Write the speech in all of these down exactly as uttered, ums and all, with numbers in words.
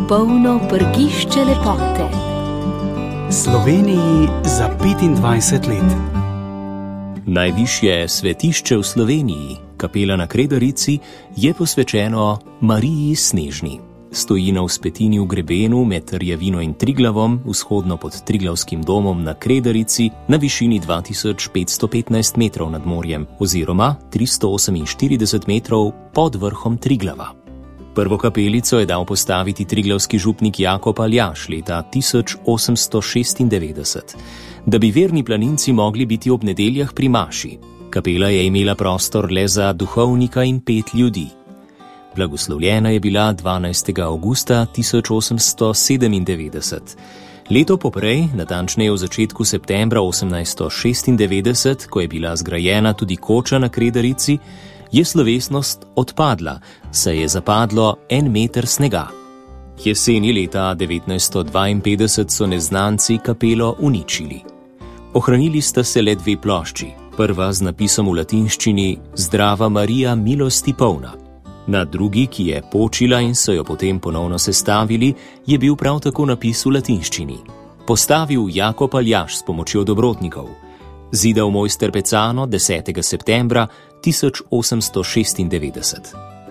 Polno prgišče lepote. Sloveniji za petindvajset let. Najvišje svetišče v Sloveniji, kapela na Kredarici, je posvečeno Mariji Snežni. Stoji na vzpetini v grebenu med Rjavino in Triglavom, vzhodno pod Triglavskim domom na Kredarici, na višini dva tisoč petsto petnajst metrov nad morjem oziroma tristo oseminštirideset metrov pod vrhom Triglava. Prvo kapelico je dal postaviti triglavski župnik Jakob Aljaž leta tisoč osemsto šestindevetdeset, da bi verni planinci mogli biti ob nedeljah pri maši. Kapela je imela prostor le za duhovnika in pet ljudi. Blagoslovljena je bila dvanajstega avgusta tisoč osemsto sedemindevetdeset. Leto poprej, natančneje v začetku septembra osemnajststo šestindevetdeset, ko je bila zgrajena tudi koča na Kredarici, je slovesnost odpadla, saj je zapadlo en meter snega. Jeseni leta devetnajststo dvainpetdeset so neznanci kapelo uničili. Ohranili sta se le dve plošči, prva z napisom v latinščini Zdrava Marija, milosti polna. Na drugi, ki je počila in so jo potem ponovno sestavili, je bil prav tako napis v latinščini. Postavil Jakob Aljaž s pomočjo dobrotnikov. Zidal mojster Pecano desetega septembra tisoč osemsto šestindevetdeset.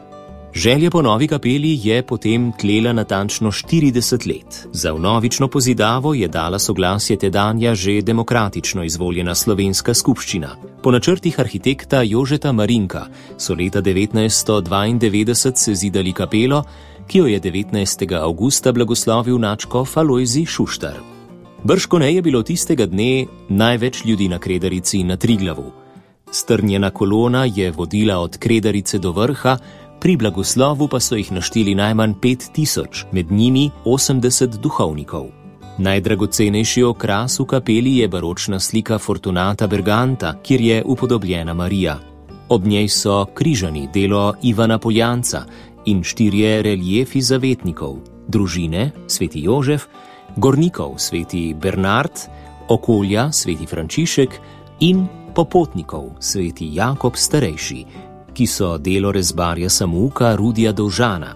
Želja po novi kapeli je potem tlela natančno štirideset let. Za vnovično pozidavo je dala soglasje tedanja že demokratično izvoljena slovenska skupščina. Po načrtih arhitekta Jožeta Marinka so leta devetnajststo dvaindevetdeset sezidali kapelo, ki jo je devetnajstega avgusta blagoslovil nadškof Alojzij Šuštar. Bržkone je bilo tistega dne največ ljudi na Kredarici in na Triglavu. Strnjena kolona je vodila od Kredarice do vrha, pri blagoslovu pa so jih našteli najmanj pet tisoč, med njimi osemdeset duhovnikov. Najdragocenejši okras v kapeli je baročna slika Fortunata Berganta, kjer je upodobljena Marija. Ob njej so križani, delo Ivana Poljanca, in štirje reliefi zavetnikov, družine, sveti Jožef, gornikov, sveti Bernard, okolja, sveti Frančišek in popotnikov, sveti Jakob Starejši, ki so delo rezbarja samouka Rudija Dovžana.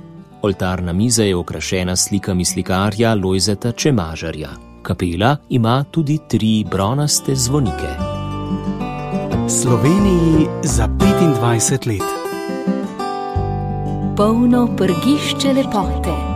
Oltarna miza je okrašena s slikami slikarja Lojzeta Čemažarja. Kapela ima tudi tri bronaste zvonike. Sloveniji za petindvajset let. Polno prgišče lepote.